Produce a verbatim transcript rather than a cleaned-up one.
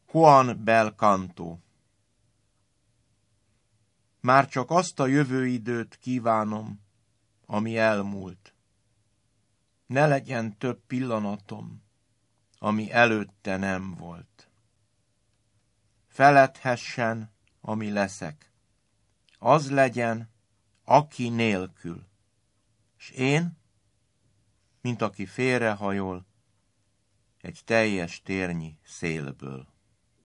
Juan Bel Canto. Már csak azt a jövőidőt kívánom, ami elmúlt. Ne legyen több pillanatom, ami előtte nem volt. Feledhessen, ami leszek. Az legyen, aki nélkül. S én, mint aki félrehajol, egy teljes térnyi szélből.